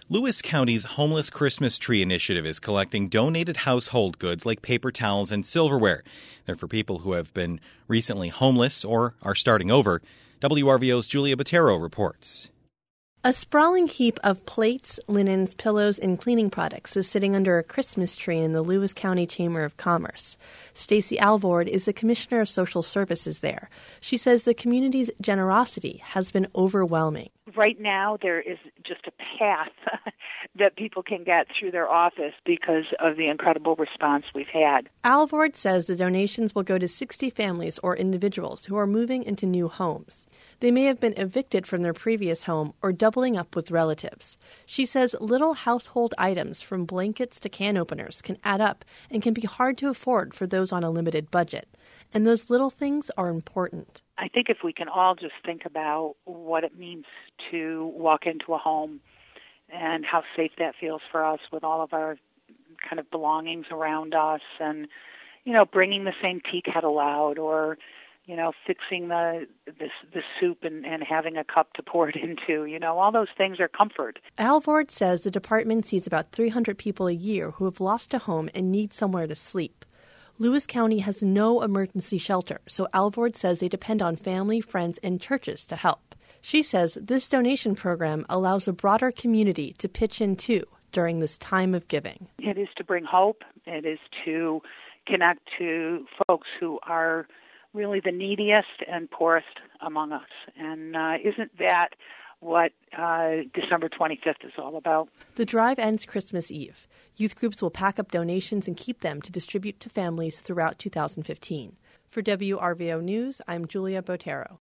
Lewis County's Homeless Christmas Tree Initiative is collecting donated household goods like paper towels and silverware. They're for people who have been recently homeless or are starting over. WRVO's Julia Botero reports. A sprawling heap of plates, linens, pillows, and cleaning products is sitting under a Christmas tree in the Lewis County Chamber of Commerce. Stacy Alvord is the Commissioner of Social Services there. She says the community's generosity has been overwhelming. Right now, there is just a path that people can get through their office because of the incredible response we've had. Alvord says the donations will go to 60 families or individuals who are moving into new homes. They may have been evicted from their previous home or doubling up with relatives. She says little household items from blankets to can openers can add up and can be hard to afford for those on a limited budget. And those little things are important. I think if we can all just think about what it means to walk into a home and how safe that feels for us with all of our kind of belongings around us and, bringing the same tea kettle out or, fixing the soup and having a cup to pour it into, all those things are comfort. Alvord says the department sees about 300 people a year who have lost a home and need somewhere to sleep. Lewis County has no emergency shelter, so Alvord says they depend on family, friends, and churches to help. She says this donation program allows the broader community to pitch in too during this time of giving. It is to bring hope. It is to connect to folks who are really the neediest and poorest among us. And isn't that what December 25th is all about? The drive ends Christmas Eve. Youth groups will pack up donations and keep them to distribute to families throughout 2015. For WRVO News, I'm Julia Botero.